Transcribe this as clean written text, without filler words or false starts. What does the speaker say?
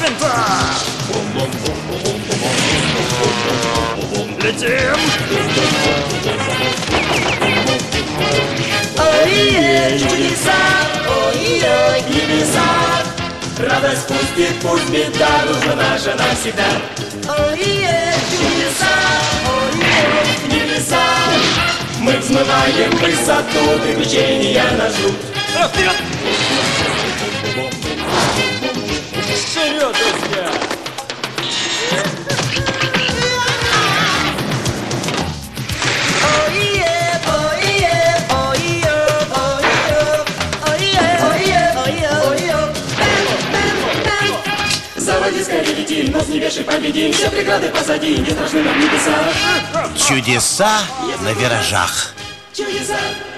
лента! Летим! Ой, чудеса, ой-ой, небеса. Радость пустит, пусть беда нужна наша навсегда. Ой, чудеса, ой, небеса. Мы взмываем в высоту, приключения нас ждут. Вперед! Вперед, друзья! Заводи скорее, летим, нос не вешай, победим. Все преграды позади, не страшны нам небеса. Чудеса на виражах. Чудеса.